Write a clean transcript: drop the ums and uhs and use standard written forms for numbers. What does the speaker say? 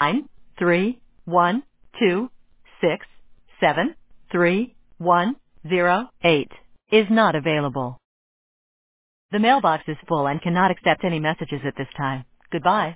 93126731008 is not available. The mailbox is full and cannot accept any messages at this time. Goodbye.